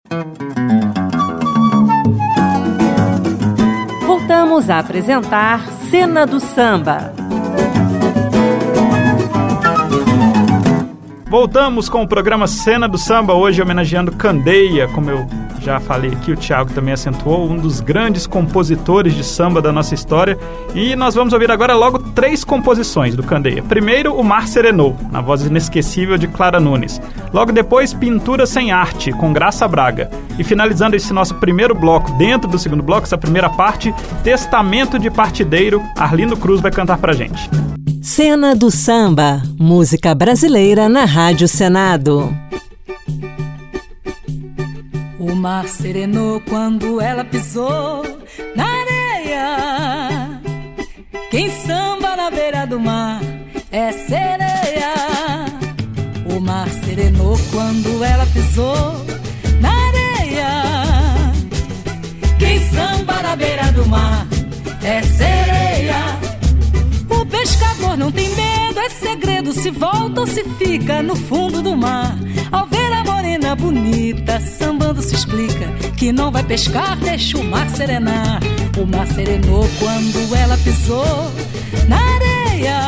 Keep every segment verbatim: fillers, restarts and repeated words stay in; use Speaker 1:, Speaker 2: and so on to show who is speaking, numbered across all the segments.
Speaker 1: Voltamos a apresentar Cena do Samba.
Speaker 2: Voltamos com o programa Cena do Samba, hoje homenageando Candeia, como eu já falei aqui, o Thiago também acentuou, um dos grandes compositores de samba da nossa história. E nós vamos ouvir agora logo três composições do Candeia. Primeiro, O Mar Serenou, na voz inesquecível de Clara Nunes. Logo depois, Pintura Sem Arte, com Graça Braga. E finalizando esse nosso primeiro bloco, dentro do segundo bloco, essa primeira parte, Testamento de Partideiro, Arlindo Cruz vai cantar pra gente.
Speaker 1: Cena do Samba, música brasileira na Rádio Senado.
Speaker 3: O mar serenou quando ela pisou na areia. Quem samba na beira do mar é sereia. O mar serenou quando ela pisou na areia. Quem samba na beira do mar é sereia. O pescador não tem medo, é segredo se volta ou se fica no fundo do mar. Ao ver a morena bonita, sambando se explica que não vai pescar, deixa o mar serenar. O mar serenou quando ela pisou na areia.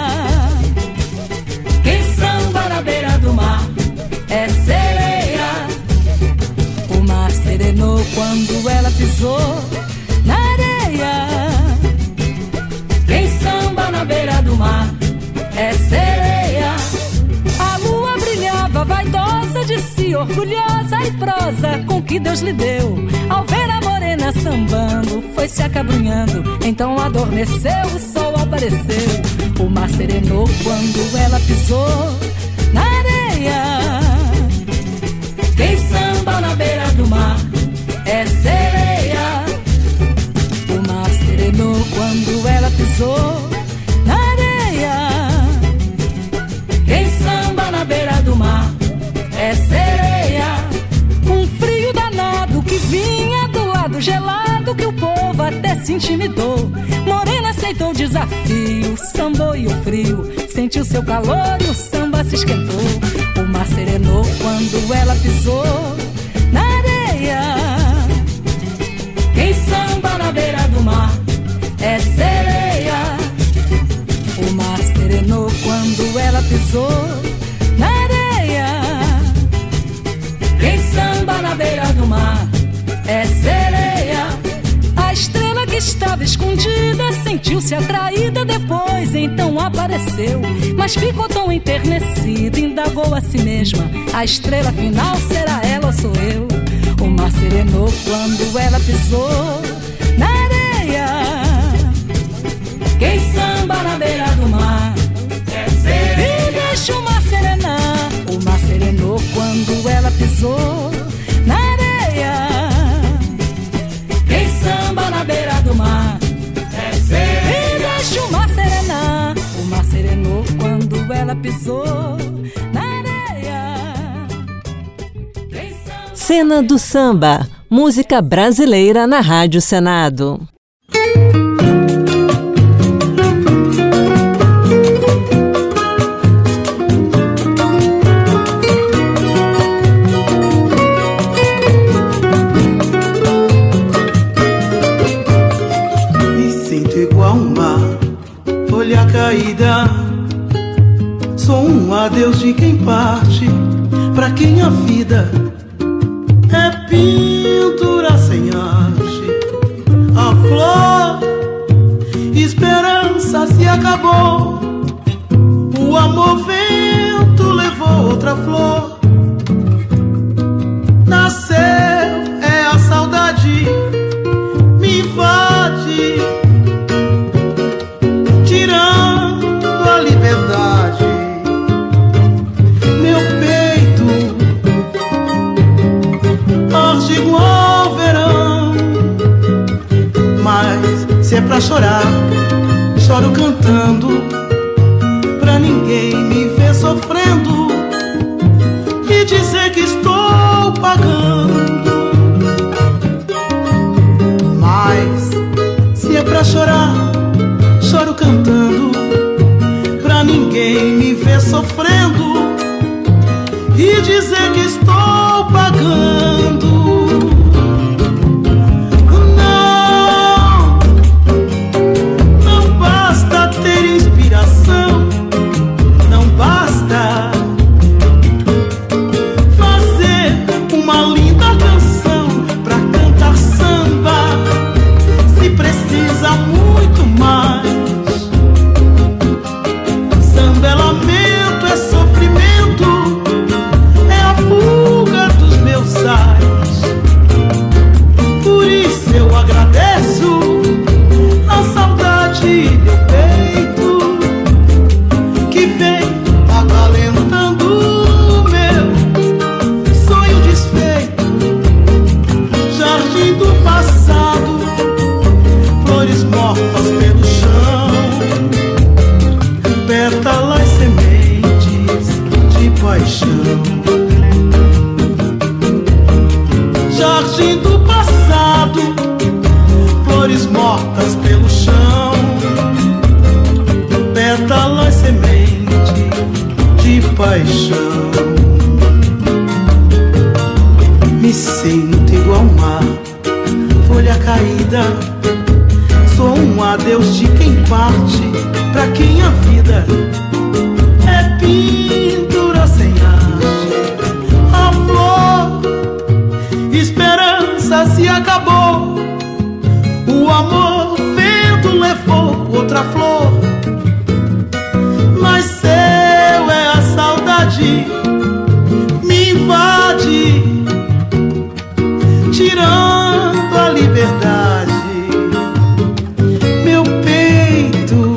Speaker 3: Quem samba na beira do mar é sereia. O mar serenou quando ela pisou na areia. Quem samba na beira do mar é sereia. A lua brilhava vaidosa de si, orgulhosa e prosa com que Deus lhe deu. Ao ver a morena sambando, foi se acabrunhando, então adormeceu, o sol apareceu. O mar serenou quando ela pisou na areia. Quem samba na beira do mar é sereia. O mar serenou quando ela pisou na areia. Quem samba na beira do mar é sereia. Um frio danado que vinha do lado gelado, que o povo até se intimidou. Morena aceitou o desafio, sambou e o frio sentiu seu calor e o samba se esquentou. O mar serenou quando ela pisou na areia. Quem samba na beira do mar é sereia. O mar serenou quando ela pisou na areia. Quem samba na beira do mar é sereia. A estrela que estava escondida sentiu-se atraída depois, então apareceu. Mas ficou tão enternecida, indagou a si mesma: a estrela final será ela ou sou eu? O mar serenou quando ela pisou na areia. Quem samba na beira do mar é sereia. E deixa o mar serenar. O mar serenou quando ela pisou na areia. Quem samba na beira do mar é sereia. E deixa o mar serenar. O mar serenou quando ela pisou na areia. Samba...
Speaker 1: Cena do Samba, música brasileira na Rádio Senado.
Speaker 4: Caída, sou um adeus de quem parte, pra quem a vida é pintura sem arte. A flor, esperança se acabou, o amor vento levou outra flor. Nasceu, é a saudade, me invade, tirando a liberdade. Meu peito arde igual verão, mas se é pra chorar, choro cantando, pra ninguém me ver sofrendo e dizer que estou pagando. Mas se é pra chorar, choro cantando, pra ninguém me ver sofrendo e dizer que estou pagando. vida. Sou um adeus de quem parte, pra quem a vida é pintura sem arte. A flor, esperança se acabou. O amor, vento levou outra flor. Mas seu é a saudade, me invade, tirando a liberdade. Meu peito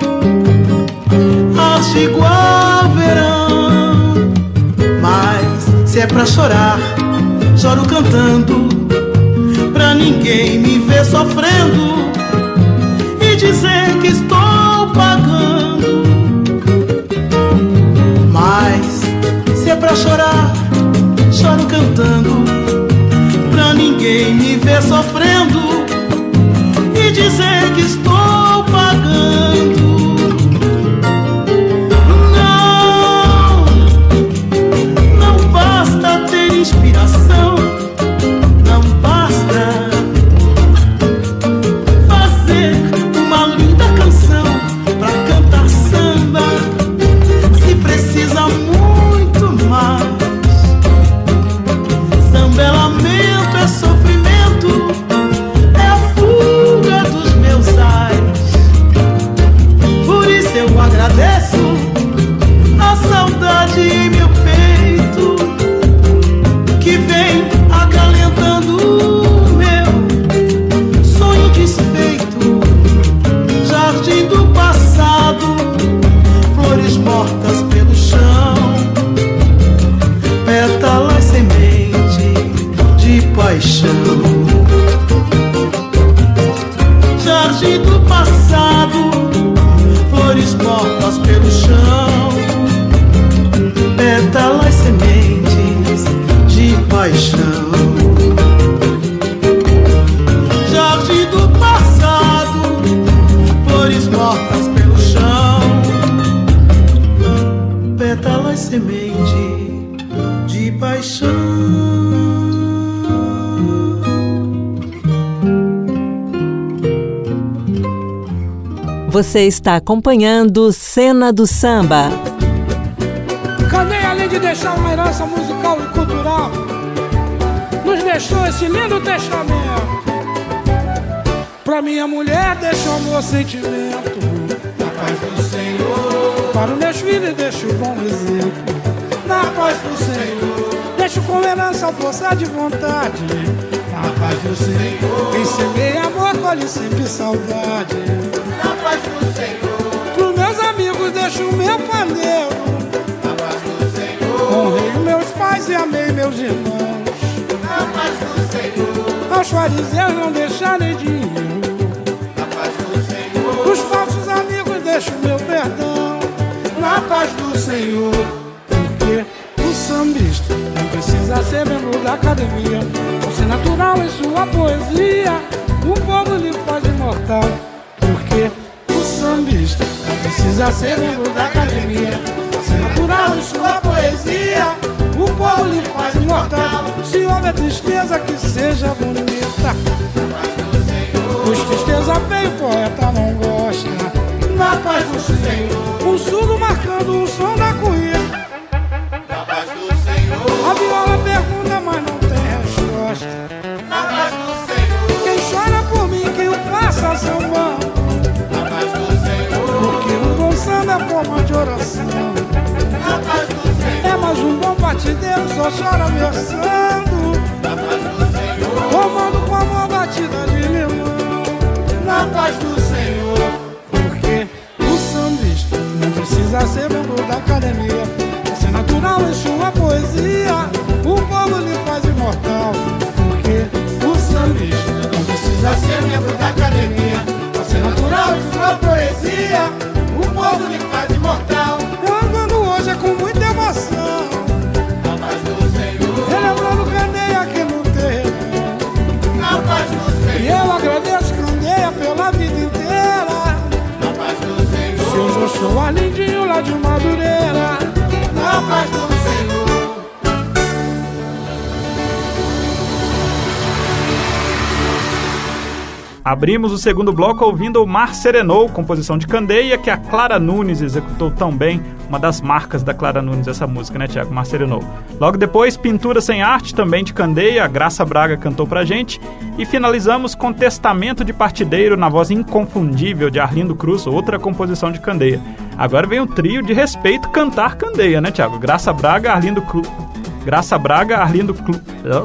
Speaker 4: arde igual verão. Mas se é pra chorar, choro cantando, pra ninguém me ver sofrendo e dizer que estou pagando. Mas se é pra chorar, choro cantando, pra ninguém me ver sofrendo e dizer que estou pagando. Não, não basta ter inspiração, não basta fazer uma linda canção pra cantar samba. Se precisa muito mais. Samba é lamento, é sofrimento, é a fuga dos meus ais. Por isso eu agradeço a saudade em meu peito, que vem acalentando o meu sonho desfeito. Jardim do passado, flores mortas pelo chão, pétalas semente de paixão. Jardim do passado, flores mortas pelo chão, pétalas sementes de paixão. Jardim do passado, flores mortas pelo chão, pétalas sementes de paixão.
Speaker 1: Você está acompanhando Cena do Samba.
Speaker 5: Candeia, além de deixar uma herança musical e cultural, nos deixou esse lindo testamento. Pra minha mulher deixou meu sentimento, na paz do Senhor. Para os meus filhos deixo um bom exemplo, na paz do Senhor. Deixo como herança a força de vontade, na paz do Senhor. Quem semeia amor colhe sempre saudade, na paz do Senhor. Pros meus amigos deixo o meu pandeiro, na paz do Senhor. Honrei meus pais e amei meus irmãos, na paz do Senhor. Aos fariseus não deixarei dinheiro, na paz do Senhor. Os falsos amigos deixo meu perdão, na paz do Senhor. Porque o sambista não precisa ser membro da academia, por ser natural em sua poesia, o povo lhe faz imortal. Porque o sambista não precisa ser membro da academia, por ser natural em sua poesia, o povo lhe faz imortal. Se houver tristeza, que seja bonita, pois tristeza feia o poeta não gosta. Na paz do Senhor, um surdo marcando o som da corrida, na paz do Senhor. A viola pergunta, mas não tem resposta, na paz do Senhor. Quem chora por mim, que o faça sambão, na paz do Senhor. Porque um bom samba é forma de oração, na paz do Senhor. É mais um bom batideiro, só chora versando, na paz do Senhor. Comando com amor batida de limão, na paz do Senhor. Porque o sambista não precisa ser membro da academia, por ser natural em sua poesia, o povo lhe faz imortal. Porque o sambista não precisa ser membro da academia, por ser natural em sua poesia, o povo lhe faz imortal. Eu andando hoje é com muita emoção, na paz do Senhor. Relembrando Candeia aqui no terreno, na paz do Senhor. E eu agradeço Candeia pela vida inteira, na paz do Senhor. Se hoje eu sou Arlindinho lá de Madureira, na paz do Senhor.
Speaker 2: Abrimos o segundo bloco ouvindo O Mar Serenou, composição de Candeia, que a Clara Nunes executou tão bem, uma das marcas da Clara Nunes, essa música, né, Tiago? Mar Serenou. Logo depois, Pintura Sem Arte, também de Candeia, a Graça Braga cantou pra gente. E finalizamos com Testamento de Partideiro, na voz inconfundível de Arlindo Cruz, outra composição de Candeia. Agora vem um trio de respeito cantar Candeia, né, Tiago? Graça Braga, Arlindo Cruz... Graça Braga, Arlindo Cruz...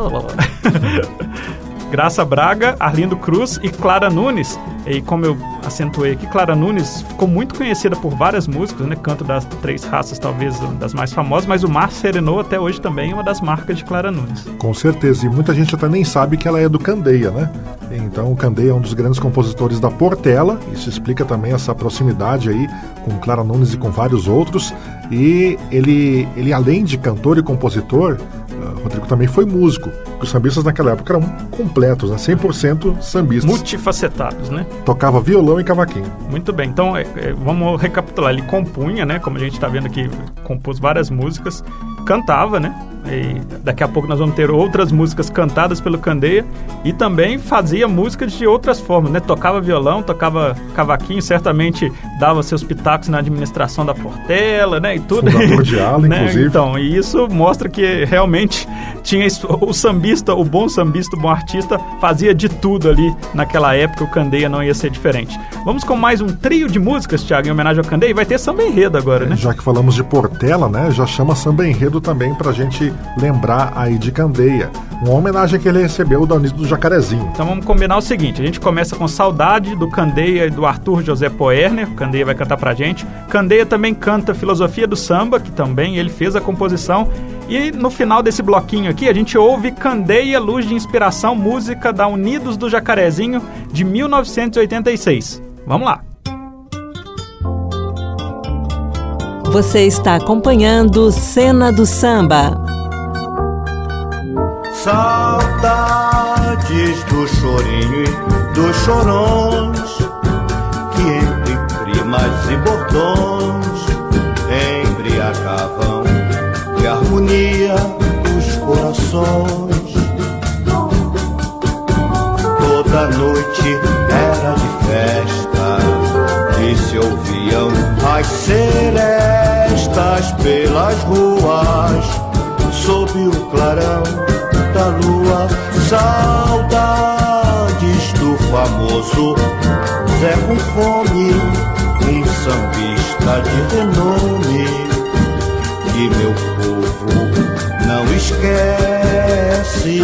Speaker 2: Graça Braga, Arlindo Cruz e Clara Nunes. E como eu acentuei aqui, Clara Nunes ficou muito conhecida por várias músicas, né? Canto das Três Raças, talvez das mais famosas, mas o Mar Serenou até hoje também é uma das marcas de Clara Nunes.
Speaker 6: Com certeza, e muita gente até nem sabe que ela é do Candeia, né? Então o Candeia é um dos grandes compositores da Portela, isso explica também essa proximidade aí com Clara Nunes e com vários outros. E ele, ele além de cantor e compositor, uh, Rodrigo também foi músico. Os sambistas naquela época eram completos, né? cem por cento sambistas.
Speaker 2: Multifacetados, né?
Speaker 6: Tocava violão e cavaquinho.
Speaker 2: Muito bem, então é, é, vamos recapitular. Ele compunha, né? Como a gente está vendo aqui, compôs várias músicas, cantava, né? E daqui a pouco nós vamos ter outras músicas cantadas pelo Candeia e também fazia músicas de outras formas, né? Tocava violão, tocava cavaquinho, certamente dava seus pitacos na administração da Portela, né? E tudo.
Speaker 6: Fundador de ala,
Speaker 2: né?
Speaker 6: inclusive.
Speaker 2: Então, e isso mostra que realmente tinha isso, o sambista, o bom sambista, o bom artista fazia de tudo ali naquela época, o Candeia não ia ser diferente. Vamos com mais um trio de músicas, Thiago, em homenagem ao Candeia, e vai ter samba enredo agora, né?
Speaker 6: Já que falamos de Portela, né? Já chama samba enredo também pra gente lembrar aí de Candeia. Uma homenagem que ele recebeu da Anísio do Jacarezinho.
Speaker 2: Então vamos combinar o seguinte, a gente começa com Saudade, do Candeia e do Arthur José Poerner, o Candeia vai cantar pra gente. Candeia também canta Filosofia do Samba, que também ele fez a composição. E no final desse bloquinho aqui, a gente ouve Candeia, Luz de Inspiração, música da Unidos do Jacarezinho, de mil novecentos e oitenta e seis. Vamos lá!
Speaker 1: Você está acompanhando Cena do Samba.
Speaker 7: Saudades do chorinho e dos chorões, que entre primas e bordões embriagavam de harmonia os corações. Toda noite era de festa e se ouviam as serestas pelas ruas, sob o clarão da lua. Saudades do famoso Zé com Fome, um sambista de renome, que meu povo não esquece.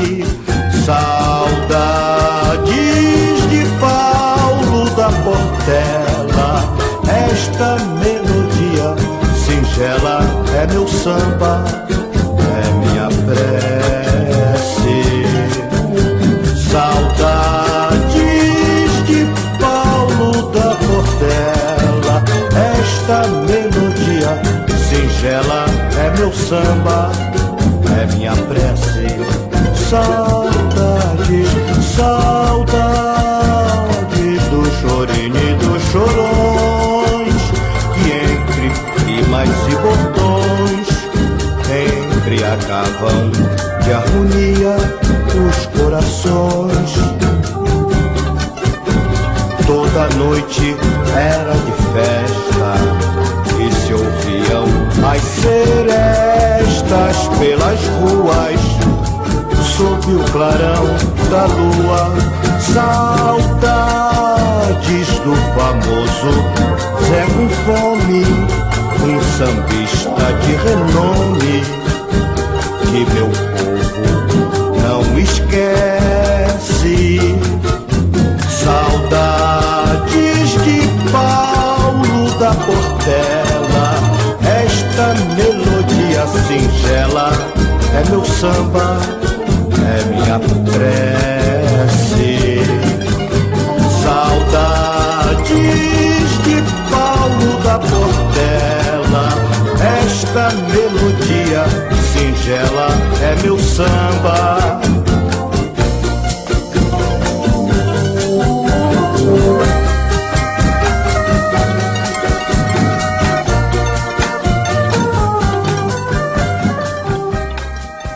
Speaker 7: Saudades de Paulo da Portela, esta melodia singela é meu samba, é minha prece. Saudades de Paulo da Portela, esta melodia singela é meu samba, é minha prece. Saudades, saudades do chorinho e dos chorões, que entre primas e bordões embriagavam de harmonia os corações. Toda noite era de festa e se ouviam as serestas pelas ruas, sob o clarão da lua. Saudades do famoso Zé com Fome, um sambista de renome, que meu povo não esquece. Saudades de Paulo da Portela, esta melodia singela é meu samba, é minha prece. Saudades de Paulo da Portela, esta melodia singela é meu samba.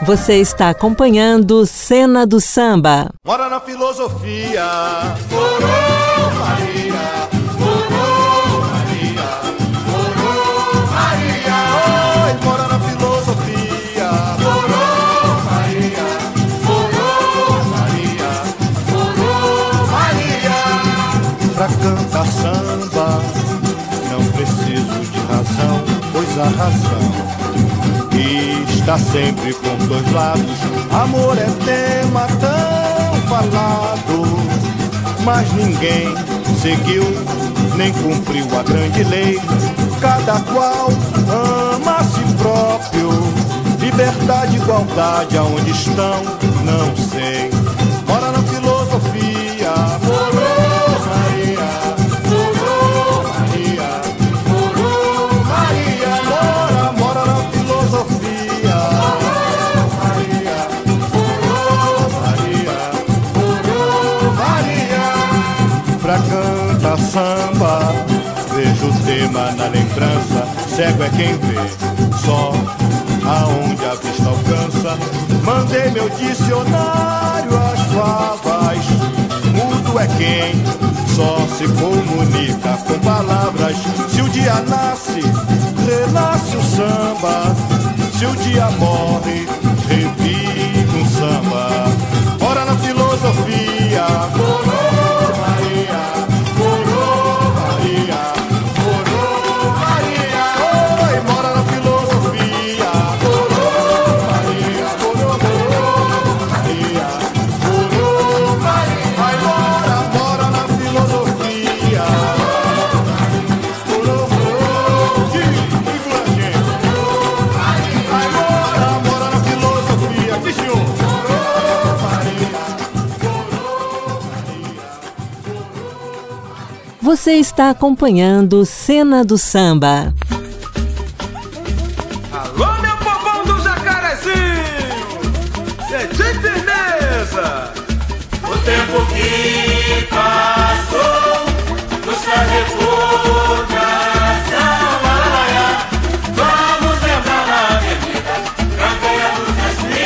Speaker 1: Você está acompanhando Cena do Samba.
Speaker 7: Mora na filosofia, Morou Maria, Morou Maria, Morou Maria. Oi, mora na filosofia, Morou Maria, Morou Maria, Morou Maria. Pra cantar samba não preciso de razão, pois a razão está sempre com dois lados. Amor é tema tão falado, mas ninguém seguiu, nem cumpriu a grande lei. Cada qual ama a si próprio. Liberdade, igualdade, aonde estão, não sei. Mora na filosofia, morou Maria, morou Maria, morou Maria. Mora, mora na filosofia, morou Maria, morou Maria, morou Maria. Pra cantar samba, vejo o tema na lembrança. Cego é quem vê, só aonde a vista alcança. Mandei meu dicionário às favas. Mudo é quem só se comunica com palavras. Se o dia nasce, renasce o samba. Se o dia morre, revive um samba. Ora na filosofia, morou Maria, morou Maria, morou Maria. Oi, mora na filosofia, morou Maria, morou, morou Maria, morou Maria. Ai, mora, mora na filosofia, morou, morou, que flanquinho. Ai, mora, mora na filosofia, que senhor. Morou Maria, morou Maria.
Speaker 1: Você está acompanhando Cena do Samba.
Speaker 8: Alô, meu povão do Jacarezinho, é de firmeza. O tempo que passou nos traz recordação. Araia, vamos lembrar na avenida, campeia dos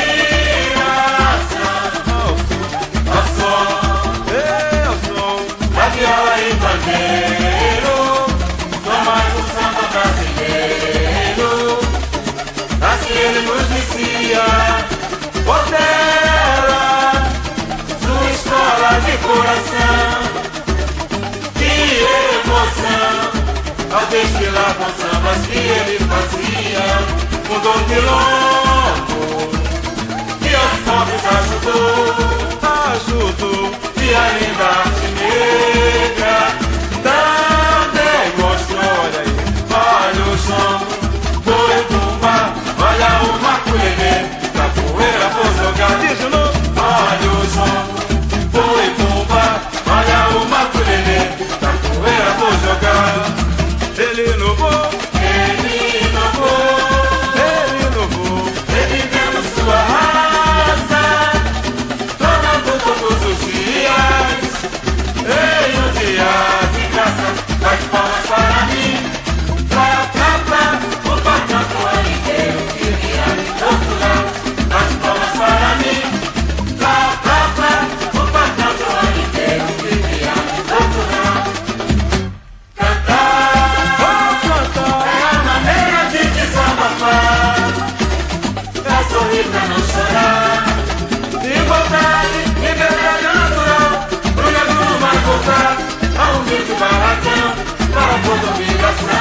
Speaker 8: respiração. Ao som, eu sou da viola e bandeiro, sou mais um samba brasileiro. Assim ele nos inicia, Portela, sua escola de coração. Que emoção, ao desfilar com sambas que ele fazia. Mudou o quilombo, e aos pobres ajudou, ajudou. E a linda arte negra também mostrou, olha aí, olha o som. Foi tumba, olha o maculelê, capoeira vou jogar, diz de novo. Olha o som, foi tumba, olha o maculelê, capoeira vou jogar. Ele inovou, ele inovou, ele inovou, revivendo sua raça, tornando todos os dias em um dia de graça. Faz palmas para mim. Plá, plá, plá, o patrão do ano inteiro queria me torturar. Faz palmas para mim. Plá, plá, plá, o patrão do ano inteiro queria me torturar. Cantar, oh, cantar, é a maneira de desabafar. Pra sorrir, pra não chorar. Igualdade, liberdade natural. Pro negro mais voltar a um vídeo barracão, para a migração.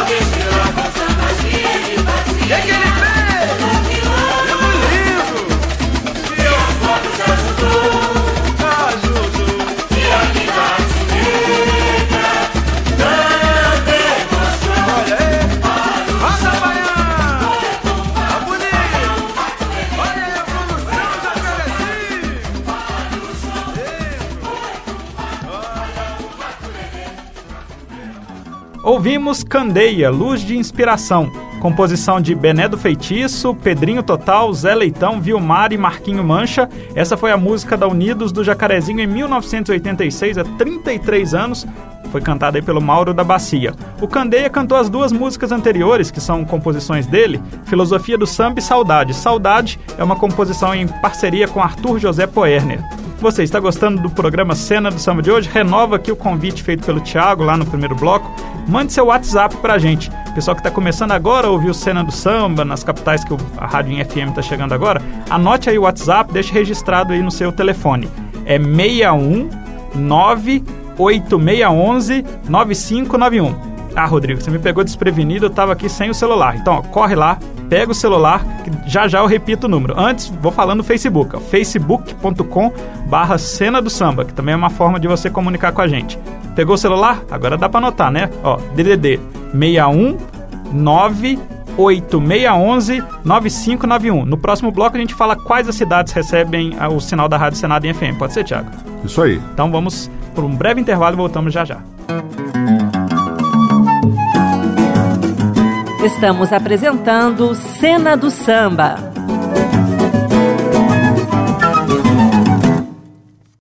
Speaker 8: ao desfilar com sambas que ele fazia.
Speaker 9: Que que ele fez? Livro, livro.
Speaker 8: E os votos ajudou,
Speaker 9: Ajudou.
Speaker 8: e a vida negra também mostrou.
Speaker 9: Olha aí. Rosa Baiana. Tá bonito. Olha aí a evolução do Jacarezinho.
Speaker 2: Ouvimos Candeia, Luz de Inspiração, composição de Bené do Feitiço, Pedrinho Total, Zé Leitão, Vilmar e Marquinho Mancha. Essa foi a música da Unidos do Jacarezinho em mil novecentos e oitenta e seis, há trinta e três anos. Foi cantada aí pelo Mauro da Bacia. O Candeia cantou as duas músicas anteriores, que são composições dele, Filosofia do Samba e Saudade. Saudade é uma composição em parceria com Arthur José Poerner. Você está gostando do programa Cena do Samba de hoje? Renova aqui o convite feito pelo Thiago lá no primeiro bloco. Mande seu WhatsApp pra gente. Pessoal que está começando agora a ouvir o Cena do Samba nas capitais que a Rádio em F M está chegando agora, anote aí o WhatsApp, deixe registrado aí no seu telefone. É seis um nove oito seis um um nove cinco nove um. Ah, Rodrigo, você me pegou desprevenido, eu estava aqui sem o celular. Então, ó, corre lá, pega o celular, que já já eu repito o número. Antes, vou falando no Facebook, ó, facebook ponto com barra Cena do Samba, que também é uma forma de você comunicar com a gente. Pegou o celular? Agora dá para anotar, né? Ó, D D D seis um nove oito seis um um nove cinco nove um. No próximo bloco a gente fala quais as cidades recebem o sinal da Rádio Senado em F M. Pode ser, Thiago?
Speaker 6: Isso aí.
Speaker 2: Então vamos por um breve intervalo e voltamos já já.
Speaker 1: Estamos apresentando Cena do Samba.